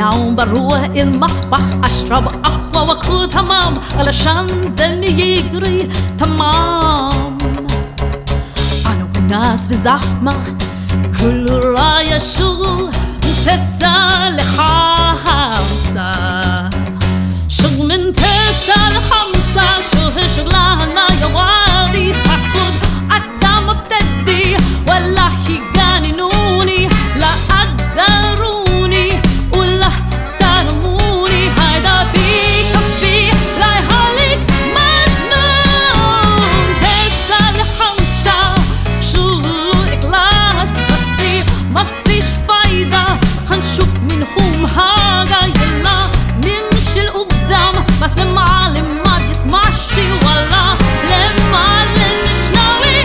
اليوم بروح المطبخ أشرب قهوة وأخذ تمام علشان دمي يجري تمام. أنا والناس في زحمة كل راية شغل من 9 ل5، شغل من 9 ل5، شغلانة يا والي تاخد أدام وبتدي ولا يجننوني لا قدروني ولا ترموني. هيدا بيكفي لا يخليك مجنون. 9 ل5 شغل وإخلاص بس ما فيش فايدة. هنشوف مين هم هذا يلا نمشي لقدام. بس المعلم ما بيسمعش ولا المعلم مش ناوي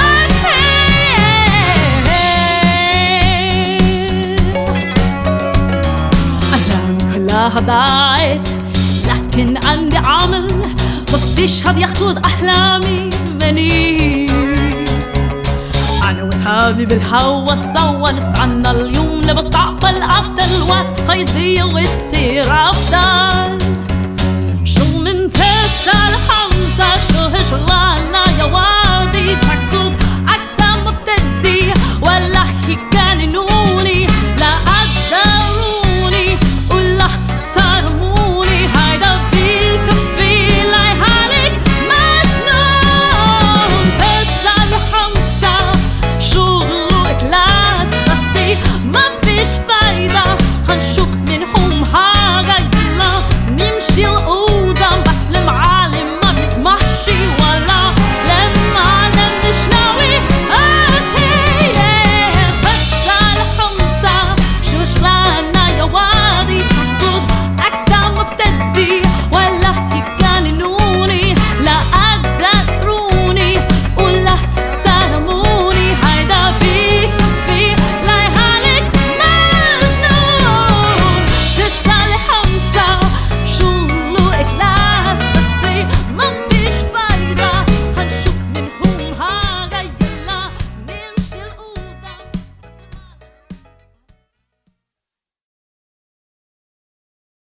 أحلامي كلها ضاعت لكن عندي عمل مفيش حد ياخد أحلامي مني. أنا وصحابي بالهوا سوا نستنى اليوم لمستقبل أفضل وقت هيضيع ويصير أفضل.